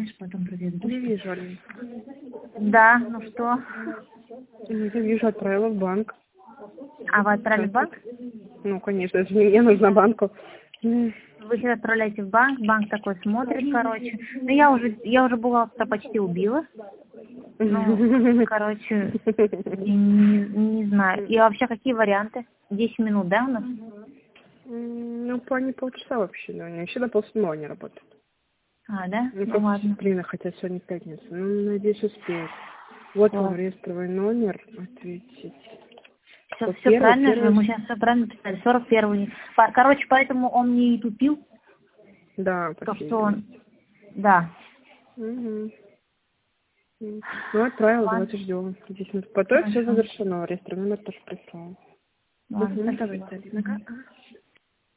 знаешь, потом приеду. Не вижу, Алина. Да, ну что? Ну, я вижу, отправила в банк. А вы отправили в банк? Ну, конечно, это же мне нужно банку. Вы сейчас отправляете в банк, банк такой смотрит, короче. Ну, я уже бухгалтера почти убила. Ну, короче, не знаю. И вообще, какие варианты? 10 минут, да, у нас? Ну, плане полчаса вообще, да. Они вообще до 6:30 не работают. А, да? Ну, Ну, ладно. блин, хотя сегодня пятница. Ну, надеюсь, успеют. Вот вам реестровый номер. Ответить. Все правильно же, мы сейчас все правильно писали. 41-й. Короче, поэтому он мне и тупил. Да, То, что он... Да. Угу. Ну, отправил, давайте ждем. 10 минут. Потом все завершено. Реестровый номер тоже прислал. Ладно, спасибо.